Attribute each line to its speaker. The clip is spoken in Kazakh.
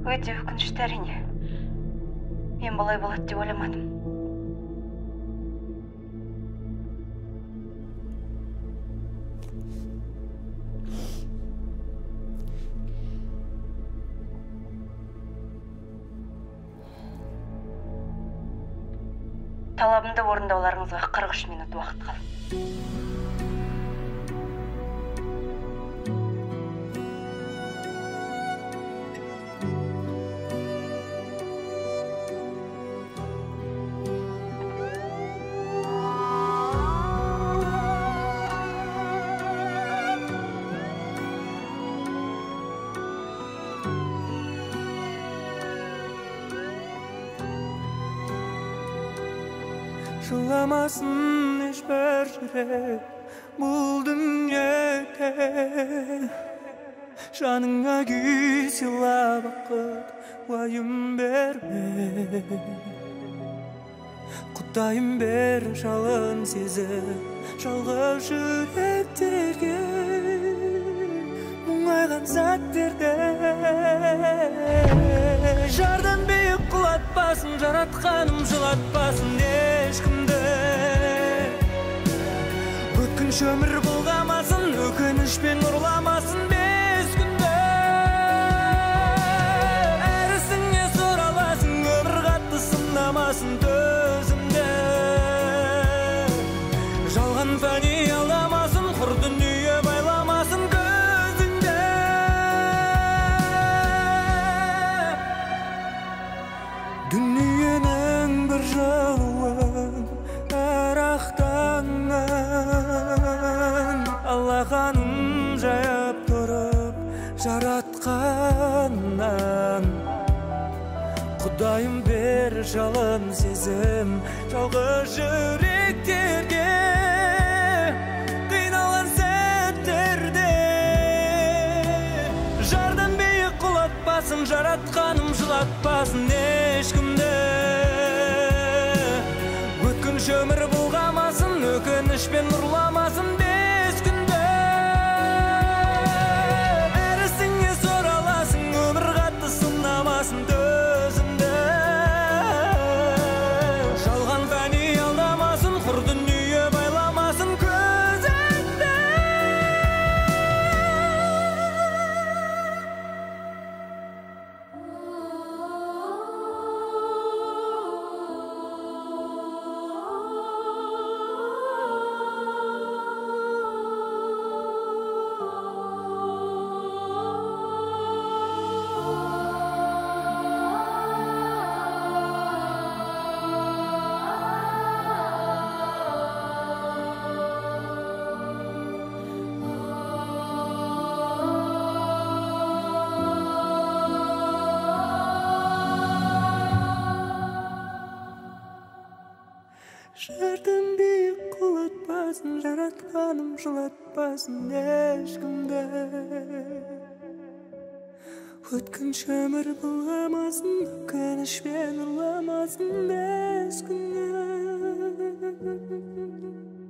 Speaker 1: Өте өкінішті әрине. Мен бұлай болады деп ойламадым. Талабымды орындауларыңызға 43 минут уақыт қалды.
Speaker 2: Жыламасын ешбір жүрек бұл дүниеде, жаныңа күй сыйла бақыт уайым берме. Құдайым бер жалын сезім жалғыз жүректерге, мұңайған сәттерде жардан биік құлатпасын, жаратқаным жылатпасын ешкімді. Өткінші өмір бұлғамасын, өкінішпен ұрламасын бес күнді. Әрісіңе сұраласын, өмір қатты сынамасын төзімді. Жалған фәни алдамасын, құр дүние байламасын көзіңді. Дүниенің бір жылуын әр ақтаңнан Аллаханым жайып тұрып жаратқаннан. Құдайым бер жалын сезім жалғыз жүректерге, қиналған сәттерде жардан биік құлатпасын, жаратқаным жылатпасын ешкімді. Өткінші өмір бұлғамасын, өкінішпен ұрламасын бес күнді. Әрісіңе сұраласын, өмір қатты сынамасын төзімді. Жалған фәни алдамасын, құр дүние байламасын көзіңді. Жардан биік құлатпасын, жаратқаным жылатпасын ешкімді. Өткінші өмір бұлғамасын, өкінішпен ұрламасын бес күнді.